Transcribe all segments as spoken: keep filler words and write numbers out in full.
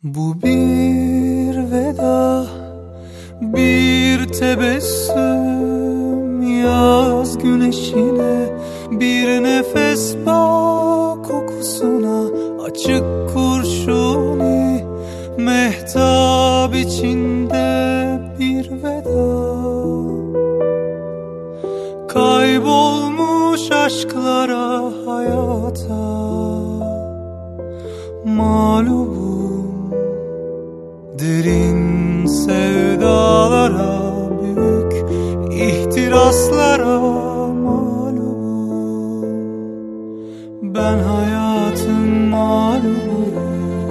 Bu bir veda, bir tebessüm yaz güneşine, bir nefes bağ kokusuna, açık kurşuni mehtap içinde bir veda. Kaybolmuş aşklara, hayata mağlubum, derin sevdalara, büyük ihtiraslara mağlubum. Ben hayatın mağlubuyum,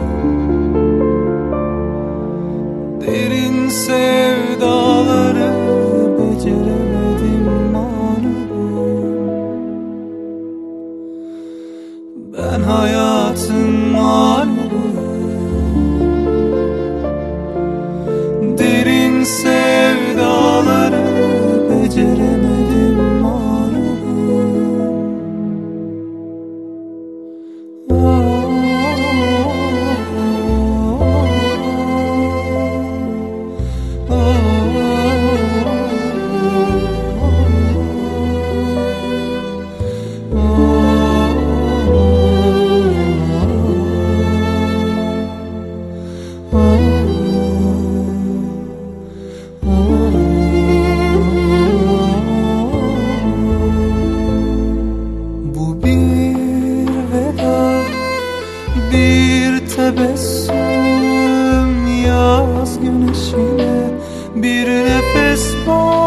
derin sevdaları beceremedim mağlubum. Ben hayatın mağlubuyum, derin sevdaları beceremedim mağlubum. Oh, oh, oh, oh. Bu bir veda, bir tebessüm yaz güneşine, bir nefes bağ